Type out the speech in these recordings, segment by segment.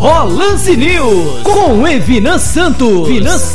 Forró Lance News com Evinan Santos.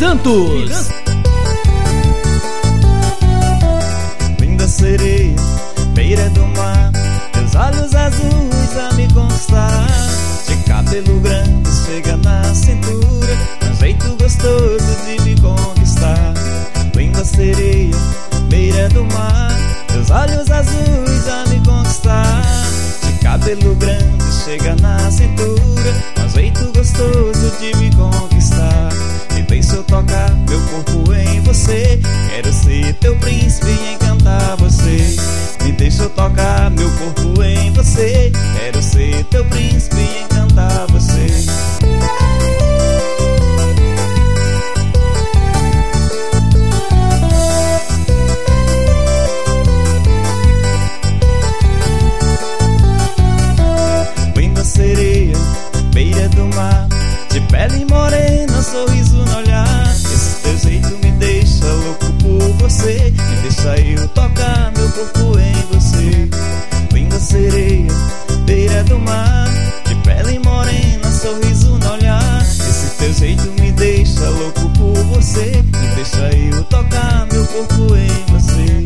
Linda sereia, beira do mar, teus olhos azuis a me conquistar. De cabelo grande chega na cintura, um jeito gostoso de me conquistar. Linda sereia, beira do mar, teus olhos azuis a me conquistar. De cabelo grande chega na cintura, um jeito gostoso de me conquistar. Me deixa eu tocar meu corpo em você, quero ser teu príncipe e encantar você. Me deixa eu tocar meu corpo em você, quero ser teu príncipe e encantar você. Linda sereia, beira do mar, de pele morena, sorriso no olhar. Esse teu jeito me deixa louco por você, me deixa eu tocar meu corpo em você. Linda sereia, beira do mar, de pele morena, sorriso no olhar. Esse teu jeito me deixa louco por você, me deixa eu tocar meu corpo em você.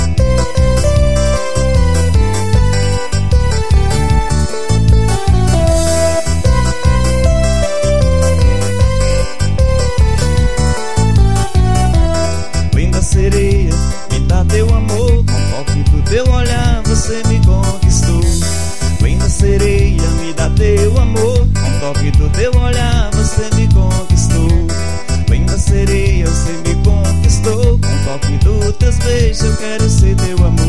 Sereia, me dá teu amor, com o toque do teu olhar você me conquistou. Linda sereia, me dá teu amor, com o toque do teu olhar você me conquistou. Linda sereia, você me conquistou, com o toque dos teus beijos eu quero ser teu amor.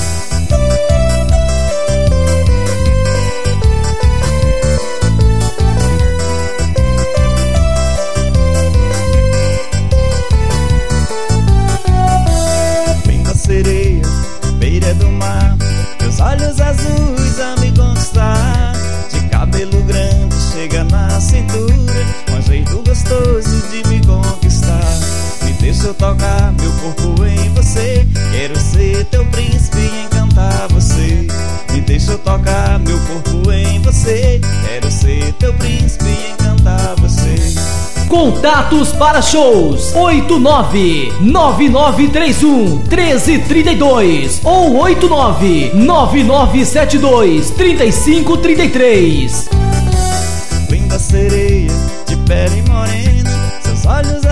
Sereia, beira do mar, teus olhos azuis a me conquistar. De cabelo grande chega na cintura, um jeito gostoso de me conquistar. Me deixa eu tocar meu corpo em você, quero ser teu príncipe e encantar você. Me deixa eu tocar meu corpo em você, quero ser teu príncipe e encantar você. Contatos para shows 89-9931-1332 ou 89-9972-3533. Linda sereia, de pele morena, seus olhos